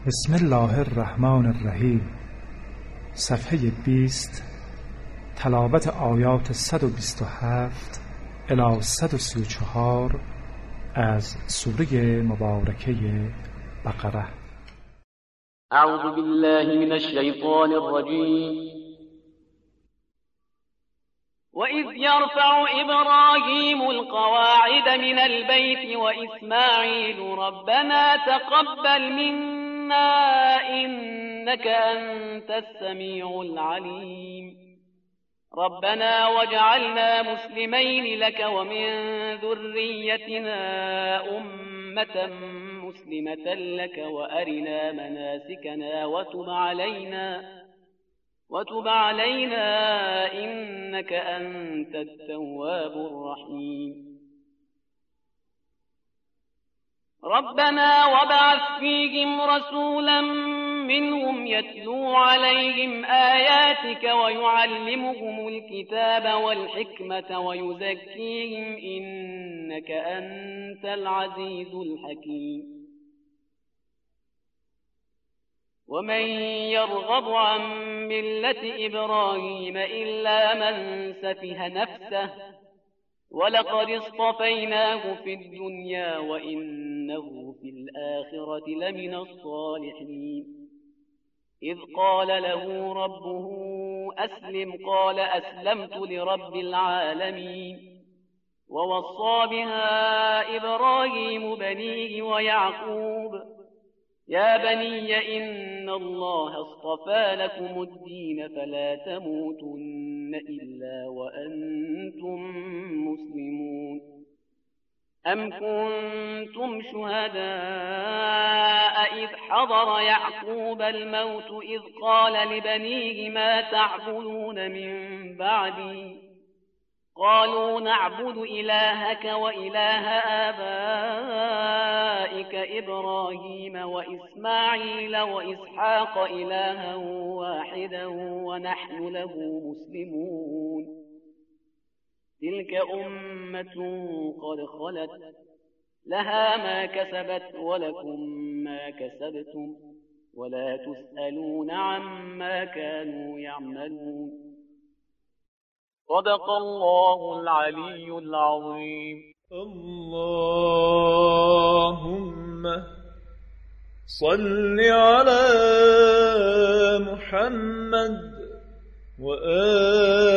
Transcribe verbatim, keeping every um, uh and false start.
بسم الله الرحمن الرحیم. صفحه بیست. تلاوت آیات صد و بیست و هفت الی صد و سی و چهار از سوره مبارکه بقره. اعوذ بالله من الشیطان الرجیم. وَإِذْ يَرْفَعُ إِبْرَاهِيمُ الْقَوَاعِدَ مِنَ الْبَيْتِ وَإِسْمَاعِيلُ رَبَّنَا تَقَبَّلْ مِنَّا إِنَّكَ أَنْتَ السَّمِيعُ الْعَلِيمُ رَبَّنَا وَاجْعَلْنَا مُسْلِمَيْنِ لَكَ وَمِنْ ذُرِّيَّتِنَا أُمَّةً مُسْلِمَةً لَكَ وَأَرِنَا مَنَاسِكَنَا وَتُبْ عَلَيْنَا وتب علينا إنك أنت التواب الرحيم ربنا وابعث فيهم رسولا منهم يتلو عليهم آياتك ويعلمهم الكتاب والحكمة ويزكيهم إنك أنت العزيز الحكيم ومن يرغب عن ملة إبراهيم إلا من سفه نفسه ولقد اصطفيناه في الدنيا وإنه في الآخرة لمن الصالحين إذ قال له ربه أسلم قال أسلمت لرب العالمين ووصى بها إبراهيم بنيه ويعقوب يا بني إن الله اصطفى لكم الدين فلا تموتن إلا وأنتم مسلمون أم كنتم شهداء إذ حضر يعقوب الموت إذ قال لبنيه ما تعبدون من بعدي قالوا نعبد إلهك وإله آبائك إبراهيم وإسماعيل وإسحاق إلها واحدا ونحن له مسلمون تلك أمة قد خلت لها ما كسبت ولكم ما كسبتم ولا تسألون عما كانوا يعملون صدق الله العلي العظيم. اللهم صل على محمد وآل